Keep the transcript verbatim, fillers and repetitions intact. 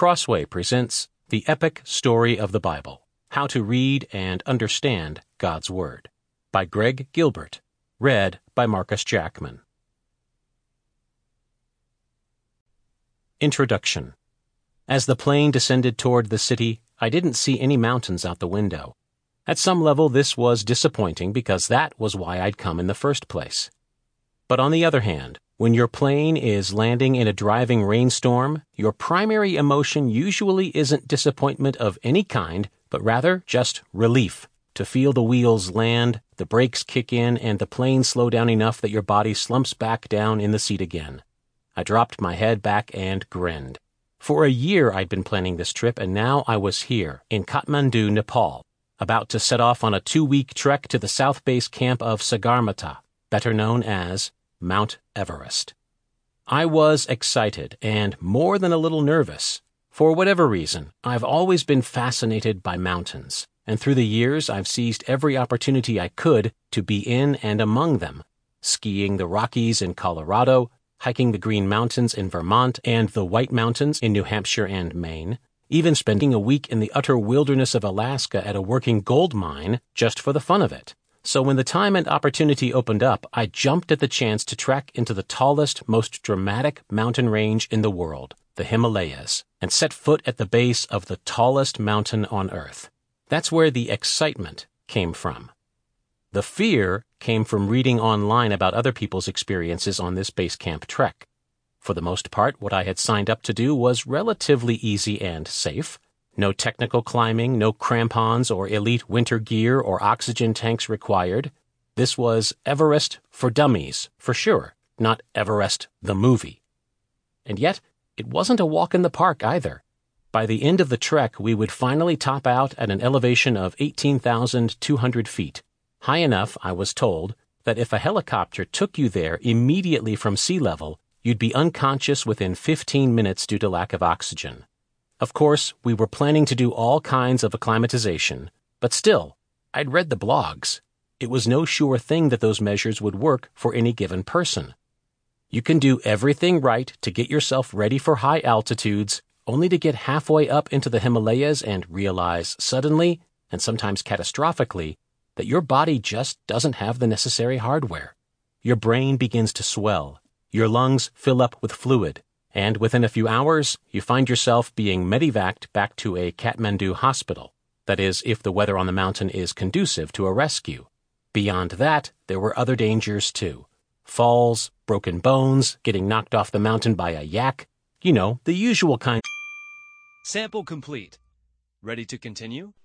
Crossway presents The Epic Story of the Bible, How to Read and Understand God's Word, by Greg Gilbert, read by Marcus Jackman. Introduction. As the plane descended toward the city, I didn't see any mountains out the window. At some level, this was disappointing because that was why I'd come in the first place. But on the other hand, when your plane is landing in a driving rainstorm, your primary emotion usually isn't disappointment of any kind, but rather just relief to feel the wheels land, the brakes kick in, and the plane slow down enough that your body slumps back down in the seat again. I dropped my head back and grinned. For a year I'd been planning this trip, and now I was here, in Kathmandu, Nepal, about to set off on a two-week trek to the South Base camp of Sagarmatha, better known as Mount Everest. I was excited and more than a little nervous. For whatever reason, I've always been fascinated by mountains, and through the years I've seized every opportunity I could to be in and among them, skiing the Rockies in Colorado, hiking the Green Mountains in Vermont and the White Mountains in New Hampshire and Maine, even spending a week in the utter wilderness of Alaska at a working gold mine just for the fun of it. So when the time and opportunity opened up, I jumped at the chance to trek into the tallest, most dramatic mountain range in the world, the Himalayas, and set foot at the base of the tallest mountain on Earth. That's where the excitement came from. The fear came from reading online about other people's experiences on this base camp trek. For the most part, what I had signed up to do was relatively easy and safe. No technical climbing, no crampons or elite winter gear or oxygen tanks required. This was Everest for dummies, for sure, not Everest the movie. And yet, it wasn't a walk in the park either. By the end of the trek, we would finally top out at an elevation of eighteen thousand two hundred feet, high enough, I was told, that if a helicopter took you there immediately from sea level, you'd be unconscious within fifteen minutes due to lack of oxygen. Of course, we were planning to do all kinds of acclimatization, but still, I'd read the blogs. It was no sure thing that those measures would work for any given person. You can do everything right to get yourself ready for high altitudes, only to get halfway up into the Himalayas and realize suddenly, and sometimes catastrophically, that your body just doesn't have the necessary hardware. Your brain begins to swell, your lungs fill up with fluid, and within a few hours, you find yourself being medevaced back to a Kathmandu hospital. That is, if the weather on the mountain is conducive to a rescue. Beyond that, there were other dangers too. Falls, broken bones, getting knocked off the mountain by a yak. You know, the usual kind. Sample complete. Ready to continue?